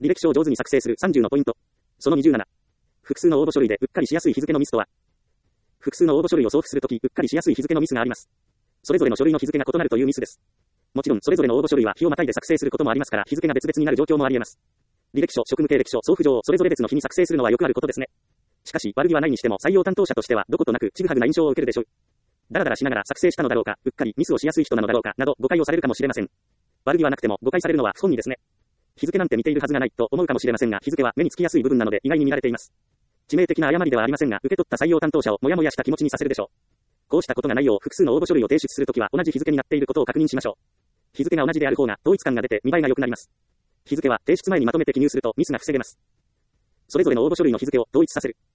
履歴書を上手に作成する30のポイント。その27。複数の応募書類でうっかりしやすい日付のミスとは。複数の応募書類を送付するとき、うっかりしやすい日付のミスがあります。それぞれの書類の日付が異なるというミスです。もちろん、それぞれの応募書類は日をまたいで作成することもありますから、日付が別々になる状況もあり得ます。履歴書、職務経歴書、送付状をそれぞれ別の日に作成するのはよくあることですね。しかし、悪気はないにしても採用担当者としてはどことなくちぐはぐな印象を受けるでしょう。だらだらしながら作成したのだろうか、うっかりミスをしやすい人なのだろうか、など誤解をされるかもしれません。悪気はなくても誤解されるのは不本意ですね。日付なんて似ているはずがないと思うかもしれませんが、日付は目につきやすい部分なので意外に見られています。致命的な誤りではありませんが、受け取った採用担当者をモヤモヤした気持ちにさせるでしょう。こうしたことがないよう複数の応募書類を提出するときは同じ日付になっていることを確認しましょう。日付が同じである方が統一感が出て見栄えが良くなります。日付は提出前にまとめて記入するとミスが防げます。それぞれの応募書類の日付を同一させる。